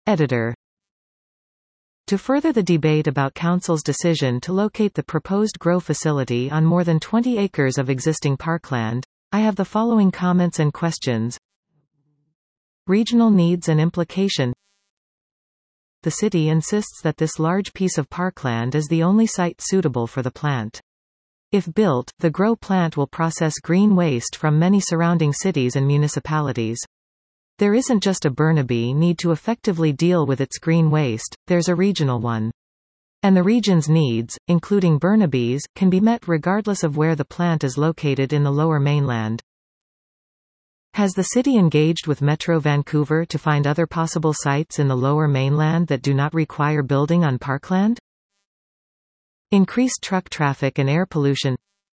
Editor. To further the debate about Council's decision to locate the proposed grow facility on more than 20 acres of existing parkland, I have the following comments and questions. Regional needs and implication. The city insists that this large piece of parkland is the only site suitable for the plant. If built, the grow plant will process green waste from many surrounding cities and municipalities. There isn't just a Burnaby need to effectively deal with its green waste, there's a regional one. And the region's needs, including Burnaby's, can be met regardless of where the plant is located in the Lower Mainland. Has the city engaged with Metro Vancouver to find other possible sites in the Lower Mainland that do not require building on parkland? Increased truck traffic and air pollution.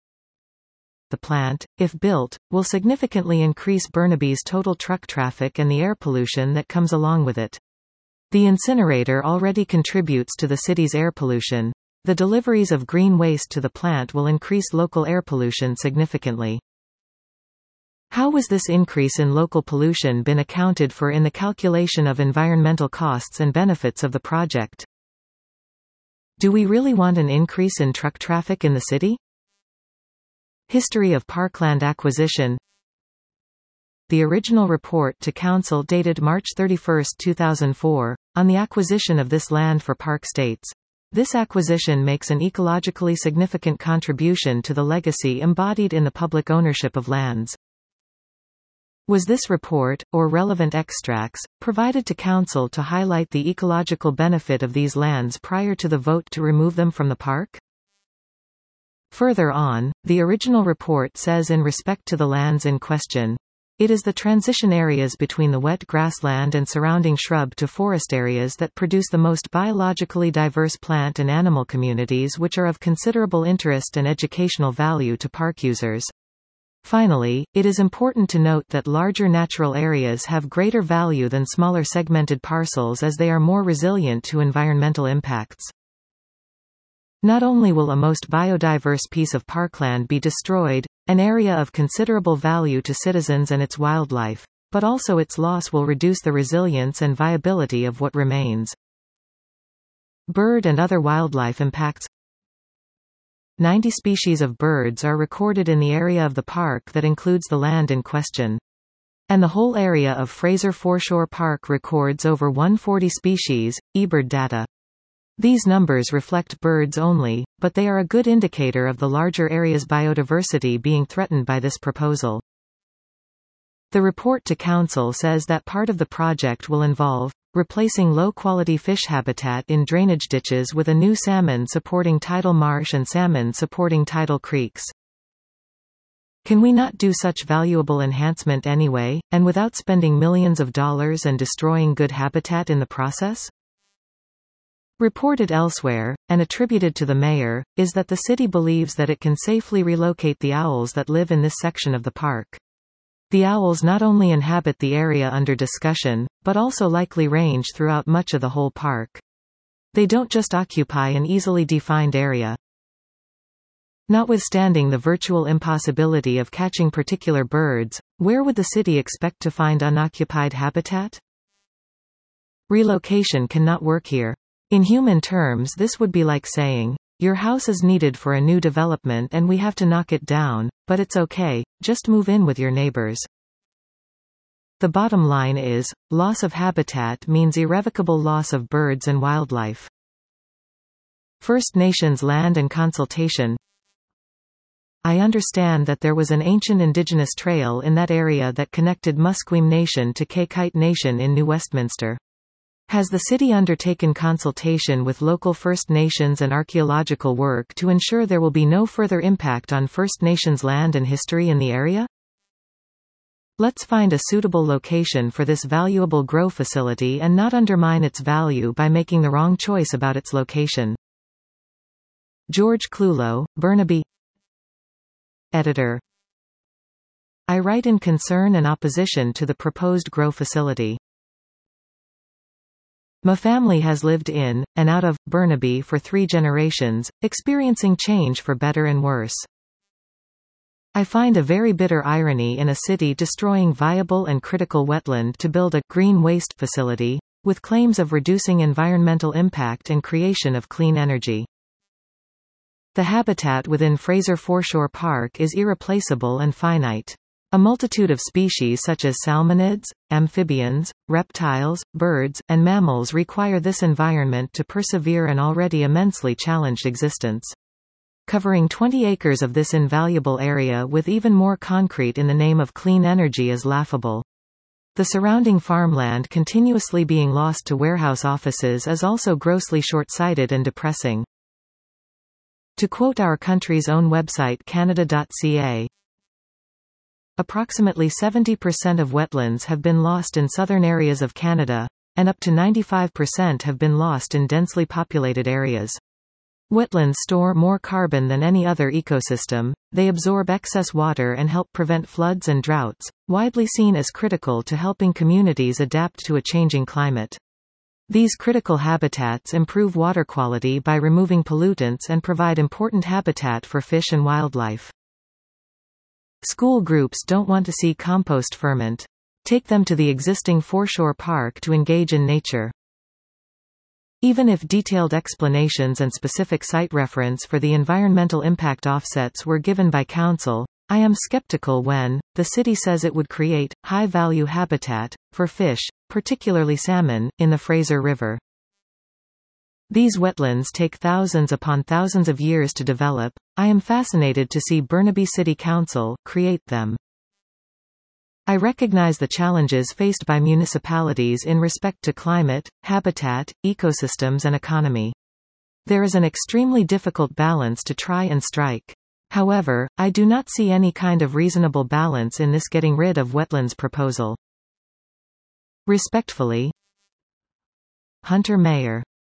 The plant, if built, will significantly increase Burnaby's total truck traffic and the air pollution that comes along with it. The incinerator already contributes to the city's air pollution. The deliveries of green waste to the plant will increase local air pollution significantly. How was this increase in local pollution been accounted for in the calculation of environmental costs and benefits of the project? Do we really want an increase in truck traffic in the city? History of parkland acquisition. The original report to Council dated March 31, 2004, on the acquisition of this land for park states. This acquisition makes an ecologically significant contribution to the legacy embodied in the public ownership of lands. Was this report, or relevant extracts, provided to Council to highlight the ecological benefit of these lands prior to the vote to remove them from the park? Further on, the original report says in respect to the lands in question, it is the transition areas between the wet grassland and surrounding shrub to forest areas that produce the most biologically diverse plant and animal communities which are of considerable interest and educational value to park users. Finally, it is important to note that larger natural areas have greater value than smaller segmented parcels as they are more resilient to environmental impacts. Not only will a most biodiverse piece of parkland be destroyed, an area of considerable value to citizens and its wildlife, but also its loss will reduce the resilience and viability of what remains. Bird and other wildlife impacts. 90 species of birds are recorded in the area of the park that includes the land in question. And the whole area of Fraser Foreshore Park records over 140 species, eBird data. These numbers reflect birds only, but they are a good indicator of the larger area's biodiversity being threatened by this proposal. The report to Council says that part of the project will involve replacing low-quality fish habitat in drainage ditches with a new salmon-supporting tidal marsh and salmon-supporting tidal creeks. Can we not do such valuable enhancement anyway, and without spending millions of dollars and destroying good habitat in the process? Reported elsewhere, and attributed to the mayor, is that the city believes that it can safely relocate the owls that live in this section of the park. The owls not only inhabit the area under discussion, but also likely range throughout much of the whole park. They don't just occupy an easily defined area. Notwithstanding the virtual impossibility of catching particular birds, where would the city expect to find unoccupied habitat? Relocation cannot work here. In human terms, this would be like saying, your house is needed for a new development and we have to knock it down, but it's okay, just move in with your neighbors. The bottom line is, loss of habitat means irrevocable loss of birds and wildlife. First Nations land and consultation. I understand that there was an ancient indigenous trail in that area that connected Musqueam Nation to Kaikite Nation in New Westminster. Has the city undertaken consultation with local First Nations and archaeological work to ensure there will be no further impact on First Nations land and history in the area? Let's find a suitable location for this valuable grow facility and not undermine its value by making the wrong choice about its location. George Clulow, Burnaby. Editor. I write in concern and opposition to the proposed grow facility. My family has lived in, and out of, Burnaby for 3 generations, experiencing change for better and worse. I find a very bitter irony in a city destroying viable and critical wetland to build a green waste facility, with claims of reducing environmental impact and creation of clean energy. The habitat within Fraser Foreshore Park is irreplaceable and finite. A multitude of species such as salmonids, amphibians, reptiles, birds, and mammals require this environment to persevere an already immensely challenged existence. Covering 20 acres of this invaluable area with even more concrete in the name of clean energy is laughable. The surrounding farmland continuously being lost to warehouse offices is also grossly short-sighted and depressing. To quote our country's own website Canada.ca, approximately 70% of wetlands have been lost in southern areas of Canada, and up to 95% have been lost in densely populated areas. Wetlands store more carbon than any other ecosystem, they absorb excess water and help prevent floods and droughts, widely seen as critical to helping communities adapt to a changing climate. These critical habitats improve water quality by removing pollutants and provide important habitat for fish and wildlife. School groups don't want to see compost ferment. Take them to the existing foreshore park to engage in nature. Even if detailed explanations and specific site reference for the environmental impact offsets were given by Council, I am skeptical when the city says it would create high-value habitat for fish, particularly salmon, in the Fraser River. These wetlands take thousands upon thousands of years to develop. I am fascinated to see Burnaby City Council create them. I recognize the challenges faced by municipalities in respect to climate, habitat, ecosystems and economy. There is an extremely difficult balance to try and strike. However, I do not see any kind of reasonable balance in this getting rid of wetlands proposal. Respectfully, Hunter Mayer.